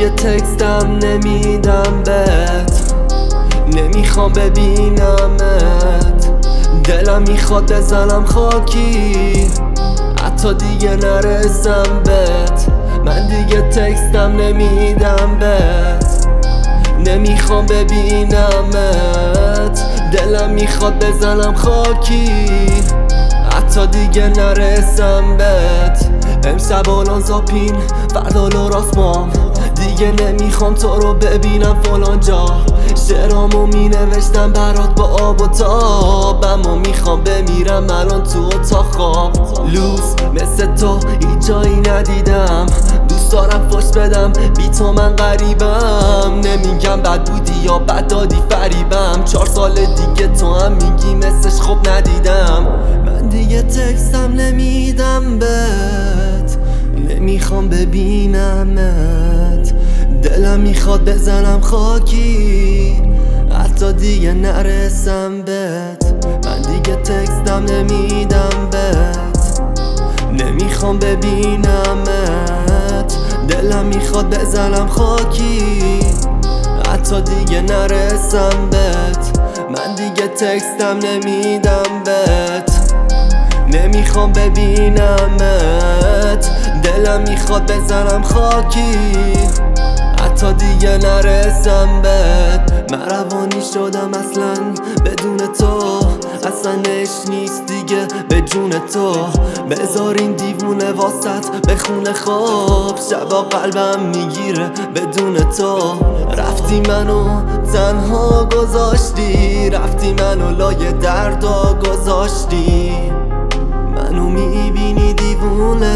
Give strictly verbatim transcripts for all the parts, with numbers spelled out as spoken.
دیگه تکستم نمیدم بهت، نمیخوام ببینمت، دلم میخواد بزنم خاکی حتی دیگه نرسم بهت. من دیگه تکستم نمیدم بهت، نمیخوام ببینمت، دلم میخواد بزنم خاکی حتی دیگه نرسم بهت. امشب الان زاپین فردا لوراسمام، دیگه نمیخوام تو رو ببینم فلان جا. شعرامو می نوشتم برات با آب و تاب، اما میخوام بمیرم الان تو اتاق خواب. لوس مثل تو هیچ جایی ندیدم، دوست دارم فوش بدم بی تو من غریبم. نمیگم بد بودی یا بد دادی فریبم، چهار سال دیگه تو هم میگی مثلش خوب ندیدم. من دیگه تکستم نمیدم بهت، نمیخوام ببینمت، دلم میخواد بزنم خاکی حتی دیگه نرسم بهت. من دیگه تکستم نمیدم بهت، نمیخوام ببینمت، دلم میخواد بزنم خاکی حتی دیگه نرسم بهت. من دیگه تکستم نمیدم بهت، نمیخوام ببینمت، دلم میخواد بزنم خاکی حتی دیگه نرسم بهت. من روانی شدم اصلا بدون تو، اصلا عشق نیست دیگه به جون تو. بذار این دیوونه واسط بخونه خواب، شبا قلبم میگیره بدون تو. رفتی منو تنها گذاشتی، رفتی منو لای دردا گذاشتی، منو میبینی دیوونه،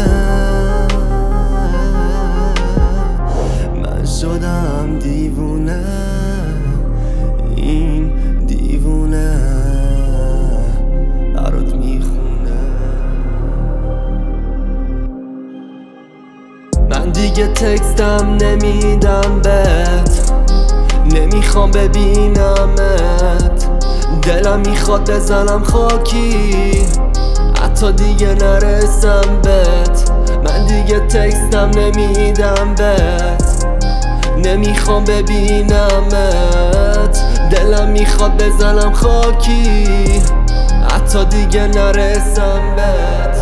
من شدم دیوونه، این دیوونه برات میخونه. من دیگه تکستم نمیدم بهت، نمیخوام ببینمت، دلم میخواد بزنم خاکی حتی دیگه نرسم بهت. من دیگه تکستم نمیدم بهت، نمیخوام ببینمت، دلم میخواد بزنم خاکی حتی دیگه نرسم بهت.